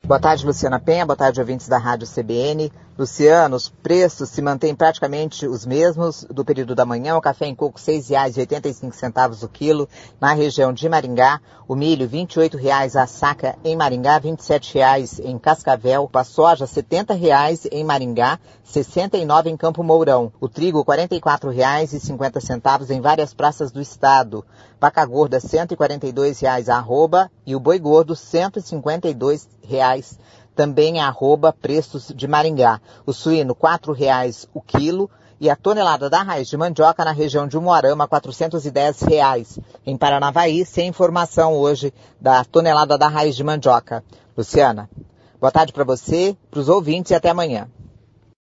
Boa tarde, Luciana Penha. Boa tarde, ouvintes da Rádio CBN. Luciano, os preços se mantêm praticamente os mesmos do período da manhã. O café em coco, R$ 6,85 o quilo na região de Maringá. O milho, R$ 28,00 a saca em Maringá, R$ 27,00 em Cascavel. A soja, R$ 70,00 em Maringá, R$ 69,00 em Campo Mourão. O trigo, R$ 44,50 em várias praças do estado. Vaca gorda, R$ 142,00 a arroba e o boi gordo, R$ 152,00 também preços de Maringá. O suíno, R$ 4,00 o quilo e a tonelada da raiz de mandioca na região de Umuarama, R$ 410,00. Em Paranavaí, sem informação hoje da tonelada da raiz de mandioca. Luciana, boa tarde para você, para os ouvintes e até amanhã.